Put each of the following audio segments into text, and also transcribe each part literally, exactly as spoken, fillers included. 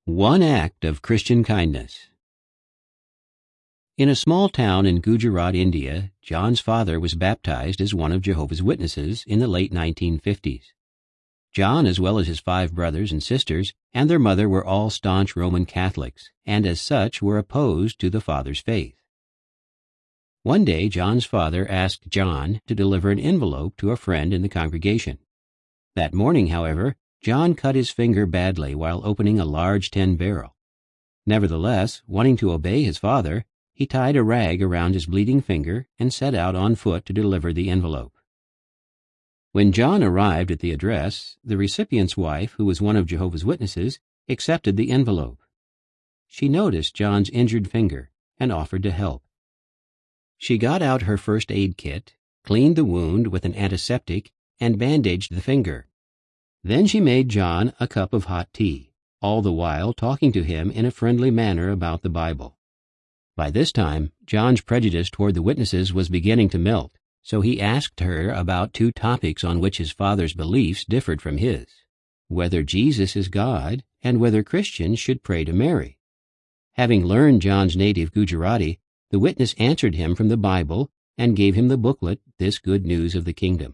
One act of Christian kindness. In a small town in Gujarat, India, John's father was baptized as one of Jehovah's Witnesses in the late nineteen fifties. John, as well as his five brothers and sisters, and their mother were all staunch Roman Catholics, and as such were opposed to the father's faith. One day, John's father asked John to deliver an envelope to a friend in the congregation. That morning, however, John cut his finger badly while opening a large tin barrel. Nevertheless, wanting to obey his father, he tied a rag around his bleeding finger and set out on foot to deliver the envelope. When John arrived at the address, the recipient's wife, who was one of Jehovah's Witnesses, accepted the envelope. She noticed John's injured finger and offered to help. She got out her first aid kit, cleaned the wound with an antiseptic, and bandaged the finger. Then she made John a cup of hot tea, all the while talking to him in a friendly manner about the Bible. By this time, John's prejudice toward the witnesses was beginning to melt, so he asked her about two topics on which his father's beliefs differed from his: whether Jesus is God and whether Christians should pray to Mary. Having learned John's native Gujarati, the witness answered him from the Bible and gave him the booklet, This Good News of the Kingdom.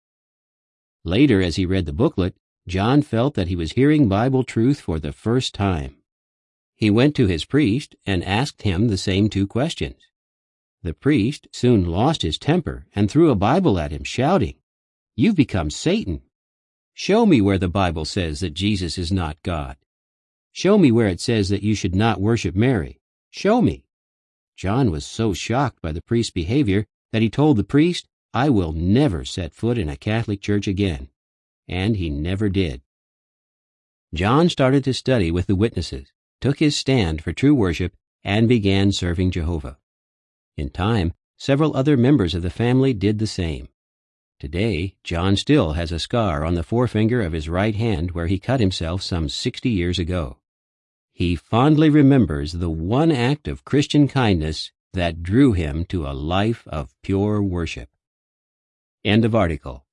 Later, as he read the booklet, John felt that he was hearing Bible truth for the first time. He went to his priest and asked him the same two questions. The priest soon lost his temper and threw a Bible at him, shouting, "You've become Satan! Show me where the Bible says that Jesus is not God. Show me where it says that you should not worship Mary. Show me." John was so shocked by the priest's behavior that he told the priest, "I will never set foot in a Catholic church again." And he never did. John started to study with the witnesses, took his stand for true worship, and began serving Jehovah. In time, several other members of the family did the same. Today, John still has a scar on the forefinger of his right hand where he cut himself some sixty years ago. He fondly remembers the one act of Christian kindness that drew him to a life of pure worship. End of article.